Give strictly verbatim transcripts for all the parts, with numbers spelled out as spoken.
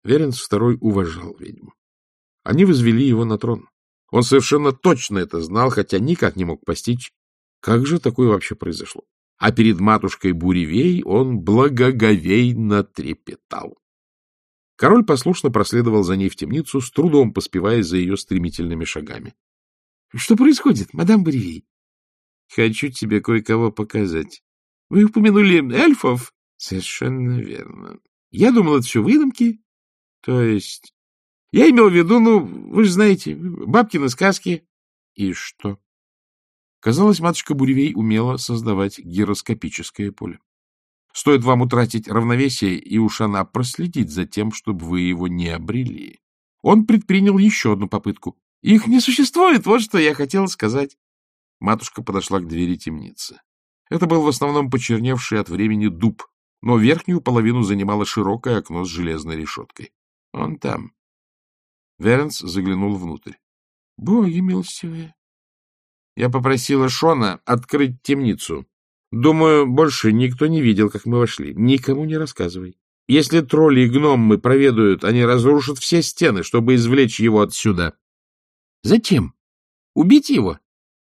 Веренс второй уважал ведьму. Они возвели его на трон. Он совершенно точно это знал, хотя никак не мог постичь, как же такое вообще произошло. А перед матушкой Буревей он благоговейно трепетал. Король послушно проследовал за ней в темницу, с трудом поспевая за ее стремительными шагами. — Что происходит, мадам Буревей? — Хочу тебе кое-кого показать. — Вы упомянули эльфов? — Совершенно верно. Я думал, это все выдумки. — То есть... Я имел в виду, ну, вы же знаете, бабкины сказки. — И что? Казалось, матушка Буревей умела создавать гироскопическое поле. Стоит вам утратить равновесие, и уж она проследит за тем, чтобы вы его не обрели. Он предпринял еще одну попытку. Их не существует, вот что я хотела сказать. Матушка подошла к двери темницы. Это был в основном почерневший от времени дуб, но верхнюю половину занимало широкое окно с железной решеткой. Он там. Веренс заглянул внутрь. — Боги милостивые! Я попросила Шона открыть темницу. Думаю, больше никто не видел, как мы вошли. Никому не рассказывай. Если тролли и гномы проведают, они разрушат все стены, чтобы извлечь его отсюда. Зачем? Убить его?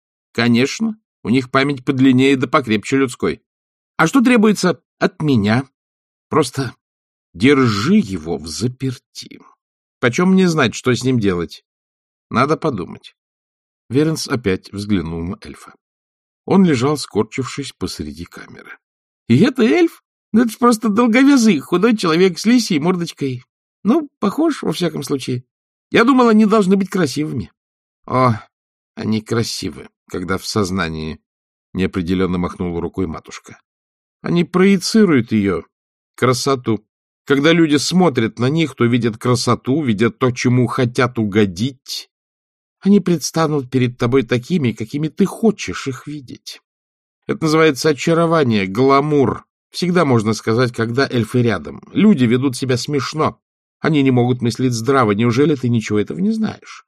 Конечно. У них память подлиннее да покрепче людской. А что требуется от меня? Просто держи его взаперти. Почем мне знать, что с ним делать? Надо подумать. Веренс опять взглянул на эльфа. Он лежал, скорчившись посреди камеры. — И это эльф? Ну, это ж просто долговязый, худой человек с лисьей мордочкой. Ну, похож, во всяком случае. Я думал, они должны быть красивыми. — О, они красивы, когда в сознании, — неопределенно махнула рукой матушка. Они проецируют ее, красоту. Когда люди смотрят на них, то видят красоту, видят то, чему хотят угодить. Они предстанут перед тобой такими, какими ты хочешь их видеть. Это называется очарование, гламур. Всегда можно сказать, когда эльфы рядом. Люди ведут себя смешно. Они не могут мыслить здраво. Неужели ты ничего этого не знаешь?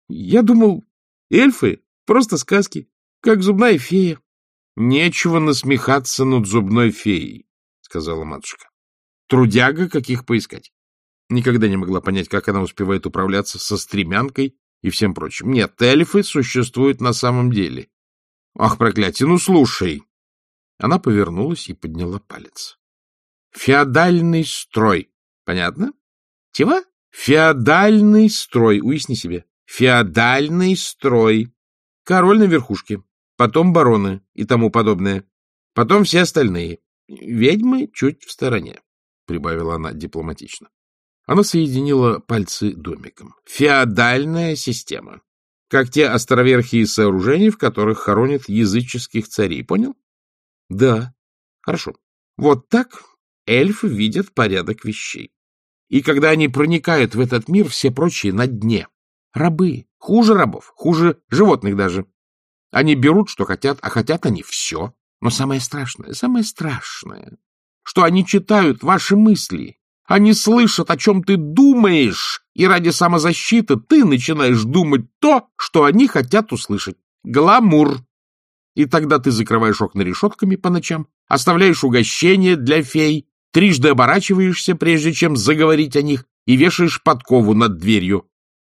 Я думал, эльфы — просто сказки, как зубная фея. — Нечего насмехаться над зубной феей, — сказала матушка. Трудяга, каких поискать. Никогда не могла понять, как она успевает управляться со стремянкой и всем прочим. Нет, эльфы существуют на самом деле. Ах, проклятие, ну слушай. Она повернулась и подняла палец. Феодальный строй. Понятно? Чего? Феодальный строй. Уясни себе. Феодальный строй. Король на верхушке. Потом бароны и тому подобное. Потом все остальные. Ведьмы чуть в стороне, прибавила она дипломатично. Она соединила пальцы домиком. Феодальная система. Как те островерхие сооружения, в которых хоронят языческих царей. Понял? Да. Хорошо. Вот так эльфы видят порядок вещей. И когда они проникают в этот мир, все прочие на дне. Рабы. Хуже рабов. Хуже животных даже. Они берут, что хотят, а хотят они все. Но самое страшное, самое страшное, что они читают ваши мысли. Они слышат, о чем ты думаешь, и ради самозащиты ты начинаешь думать то, что они хотят услышать. Гламур. И тогда ты закрываешь окна решетками по ночам, оставляешь угощения для фей, трижды оборачиваешься, прежде чем заговорить о них, и вешаешь подкову над дверью.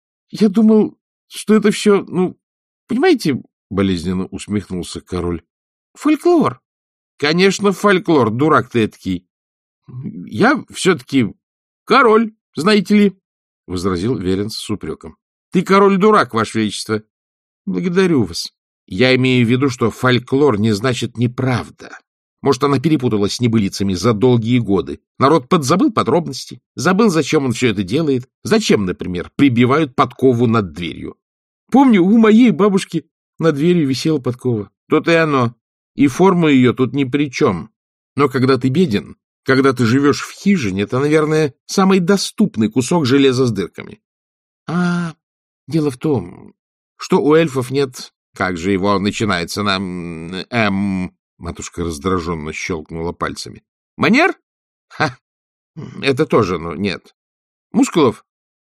Я думал, что это все, ну, понимаете, — болезненно усмехнулся король, — фольклор. Конечно, фольклор, дурак ты эдакий. — Я все-таки король, знаете ли, — возразил Веренс с упреком. — Ты король-дурак, ваше величество. — Благодарю вас. Я имею в виду, что фольклор не значит неправда. Может, она перепуталась с небылицами за долгие годы. Народ подзабыл подробности, забыл, зачем он все это делает. Зачем, например, прибивают подкову над дверью. Помню, у моей бабушки над дверью висела подкова. То-то и оно. И форма ее тут ни при чем. Но когда ты беден, когда ты живешь в хижине, это, наверное, самый доступный кусок железа с дырками. А дело в том, что у эльфов нет... Как же его начинается на... Эм... Матушка раздраженно щелкнула пальцами. Манер? Ха! Это тоже, ну, нет. Мускулов?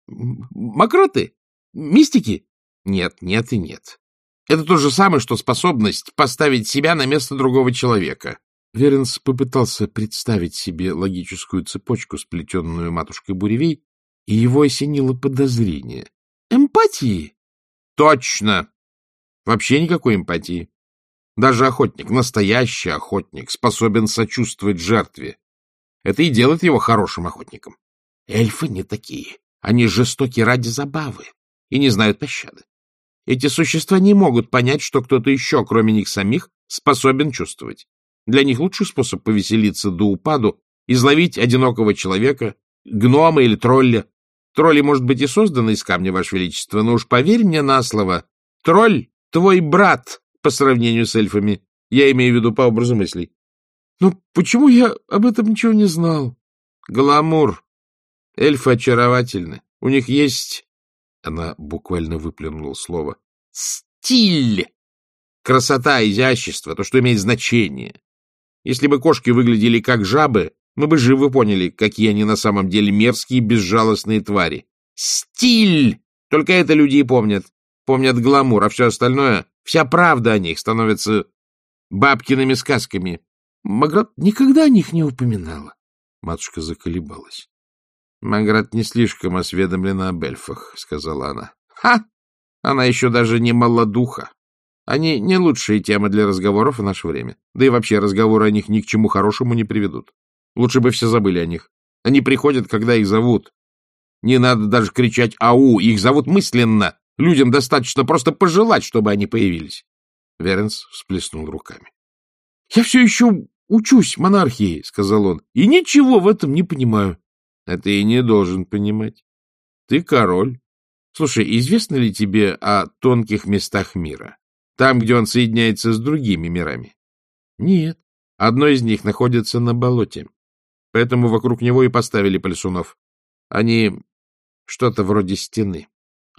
Мокроты? Мистики? Нет, нет и нет. Это то же самое, что способность поставить себя на место другого человека. Веренс попытался представить себе логическую цепочку, сплетенную матушкой Буревей, и его осенило подозрение. Эмпатии? Точно! Вообще никакой эмпатии. Даже охотник, настоящий охотник, способен сочувствовать жертве. Это и делает его хорошим охотником. Эльфы не такие. Они жестоки ради забавы и не знают пощады. Эти существа не могут понять, что кто-то еще, кроме них самих, способен чувствовать. Для них лучший способ повеселиться до упаду — изловить одинокого человека, гнома или тролля. Тролли, может быть, и созданы из камня, Ваше Величество, но уж поверь мне на слово, тролль — твой брат по сравнению с эльфами. Я имею в виду по образу мыслей. Ну, почему я об этом ничего не знал? Гламур. Эльфы очаровательны. У них есть... Она буквально выплюнула слово. Стиль! Красота, изящество, то, что имеет значение. Если бы кошки выглядели как жабы, мы бы живо поняли, какие они на самом деле мерзкие, безжалостные твари. Стиль! Только это люди и помнят. Помнят гламур, а все остальное, вся правда о них становится бабкиными сказками. Маград никогда о них не упоминала. Матушка заколебалась. Маград не слишком осведомлена об эльфах, — сказала она. — Ха! Она еще даже не молодуха. Они не лучшие темы для разговоров в наше время. Да и вообще разговоры о них ни к чему хорошему не приведут. Лучше бы все забыли о них. Они приходят, когда их зовут. Не надо даже кричать «Ау!», их зовут мысленно. Людям достаточно просто пожелать, чтобы они появились. Веренс всплеснул руками. — Я все еще учусь монархии, — сказал он, — и ничего в этом не понимаю. — А ты и не должен понимать. Ты король. Слушай, известно ли тебе о тонких местах мира? Там, где он соединяется с другими мирами? Нет. Одно из них находится на болоте. Поэтому вокруг него и поставили польсунов. Они что-то вроде стены.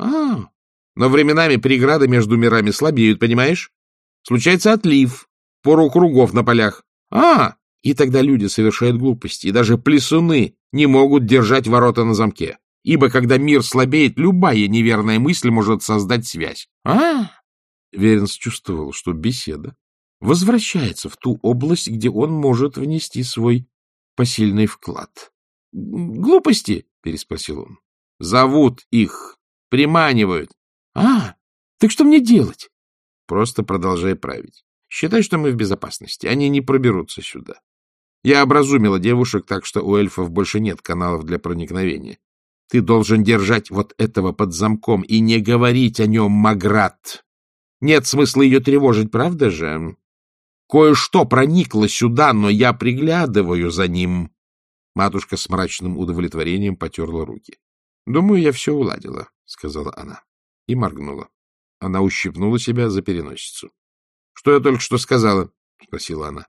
А, но временами преграды между мирами слабеют, понимаешь? Случается отлив, пору кругов на полях. А, и тогда люди совершают глупости, и даже плесуны не могут держать ворота на замке. Ибо когда мир слабеет, любая неверная мысль может создать связь. А, Веренс чувствовал, что беседа возвращается в ту область, где он может внести свой посильный вклад. — Глупости? — переспросил он. — Зовут их, приманивают. — А, так что мне делать? — Просто продолжай править. Считай, что мы в безопасности. Они не проберутся сюда. Я образумила девушек, так что у эльфов больше нет каналов для проникновения. Ты должен держать вот этого под замком и не говорить о нем, Маград. Нет смысла ее тревожить, правда же? Кое-что проникло сюда, но я приглядываю за ним. Матушка с мрачным удовлетворением потерла руки. — Думаю, я все уладила, — сказала она. И моргнула. Она ущипнула себя за переносицу. — Что я только что сказала? — спросила она.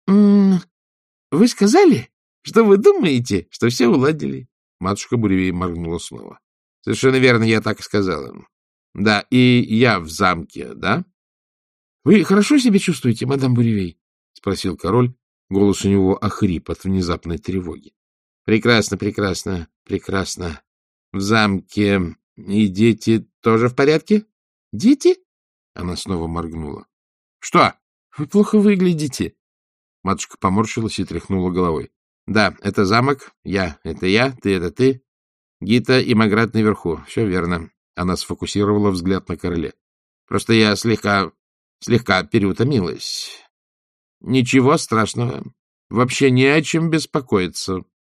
— Вы сказали, что вы думаете, что все уладили? Матушка Буревей моргнула снова. — Совершенно верно, я так и сказала. — Да, и я в замке, да? — Вы хорошо себя чувствуете, мадам Буревей? — спросил король. Голос у него охрип от внезапной тревоги. — Прекрасно, прекрасно, прекрасно. В замке. И дети тоже в порядке? — Дети? Она снова моргнула. — Что? Вы плохо выглядите. Матушка поморщилась и тряхнула головой. — Да, это замок, я — это я, ты — это ты. Гита и Маград наверху. Все верно. Она сфокусировала взгляд на короле. Просто я слегка, слегка переутомилась. Ничего страшного. Вообще не о чем беспокоиться.